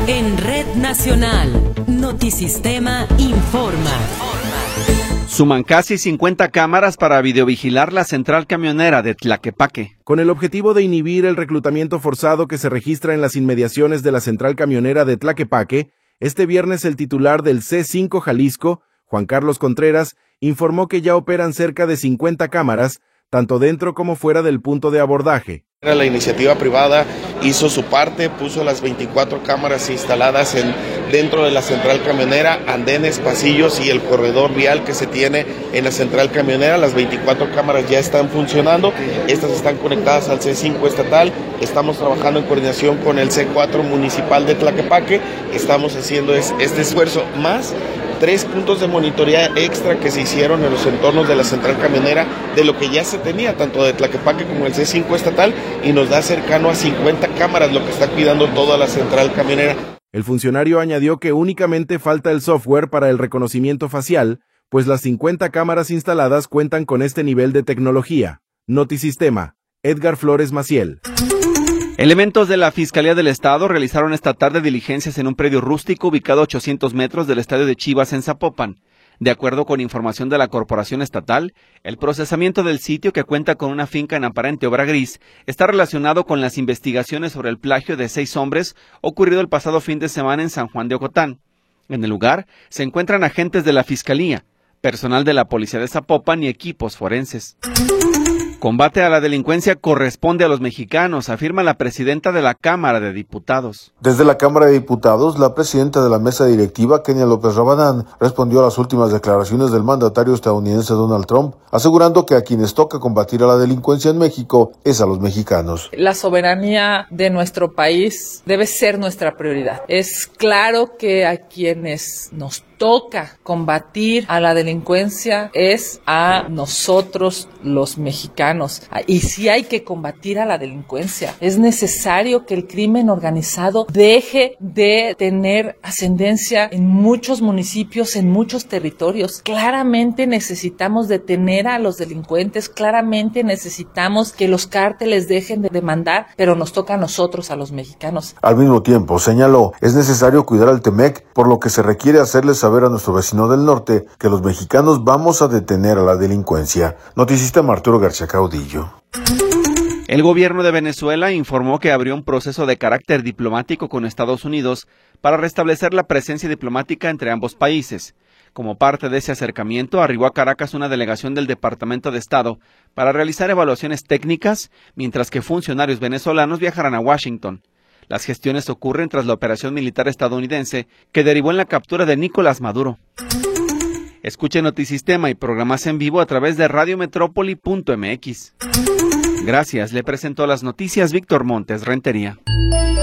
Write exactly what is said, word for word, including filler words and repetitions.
En Red Nacional, Notisistema informa. Suman casi cincuenta cámaras para videovigilar la central camionera de Tlaquepaque. Con el objetivo de inhibir el reclutamiento forzado que se registra en las inmediaciones de la central camionera de Tlaquepaque, este viernes el titular del C cinco Jalisco, Juan Carlos Contreras, informó que ya operan cerca de cincuenta cámaras, tanto dentro como fuera del punto de abordaje. La iniciativa privada hizo su parte, puso las veinticuatro cámaras instaladas en, dentro de la central camionera, andenes, pasillos y el corredor vial que se tiene en la central camionera. Las veinticuatro cámaras ya están funcionando, estas están conectadas al C cinco estatal, estamos trabajando en coordinación con el C cuatro municipal de Tlaquepaque, estamos haciendo este esfuerzo más tres puntos de monitoría extra que se hicieron en los entornos de la central camionera de lo que ya se tenía, tanto de Tlaquepaque como el C cinco estatal, y nos da cercano a cincuenta cámaras, lo que está cuidando toda la central camionera. El funcionario añadió que únicamente falta el software para el reconocimiento facial, pues las cincuenta cámaras instaladas cuentan con este nivel de tecnología. Notisistema, Edgar Flores Maciel. Elementos de la Fiscalía del Estado realizaron esta tarde diligencias en un predio rústico ubicado a ochocientos metros del estadio de Chivas en Zapopan. De acuerdo con información de la Corporación Estatal, el procesamiento del sitio, que cuenta con una finca en aparente obra gris, está relacionado con las investigaciones sobre el plagio de seis hombres ocurrido el pasado fin de semana en San Juan de Ocotán. En el lugar se encuentran agentes de la Fiscalía, personal de la Policía de Zapopan y equipos forenses. Combate a la delincuencia corresponde a los mexicanos, afirma la presidenta de la Cámara de Diputados. Desde la Cámara de Diputados, la presidenta de la mesa directiva, Kenia López Rabadán, respondió a las últimas declaraciones del mandatario estadounidense Donald Trump, asegurando que a quienes toca combatir a la delincuencia en México es a los mexicanos. La soberanía de nuestro país debe ser nuestra prioridad. Es claro que a quienes nos toca combatir a la delincuencia es a nosotros los mexicanos. Y si hay que combatir a la delincuencia, es necesario que el crimen organizado deje de tener ascendencia en muchos municipios, en muchos territorios. Claramente necesitamos detener a los delincuentes, claramente necesitamos que los cárteles dejen de demandar, pero nos toca a nosotros, a los mexicanos. Al mismo tiempo, señaló, es necesario cuidar al Temec, por lo que se requiere hacerles saber a nuestro vecino del norte que los mexicanos vamos a detener a la delincuencia. Notisistema Arturo García Caudillo. El gobierno de Venezuela informó que abrió un proceso de carácter diplomático con Estados Unidos para restablecer la presencia diplomática entre ambos países. Como parte de ese acercamiento, arribó a Caracas una delegación del Departamento de Estado para realizar evaluaciones técnicas, mientras que funcionarios venezolanos viajarán a Washington. Las gestiones ocurren tras la operación militar estadounidense que derivó en la captura de Nicolás Maduro. Escuche Notisistema y programas en vivo a través de radio metrópoli punto m x. Gracias, le presentó las noticias Víctor Montes Rentería.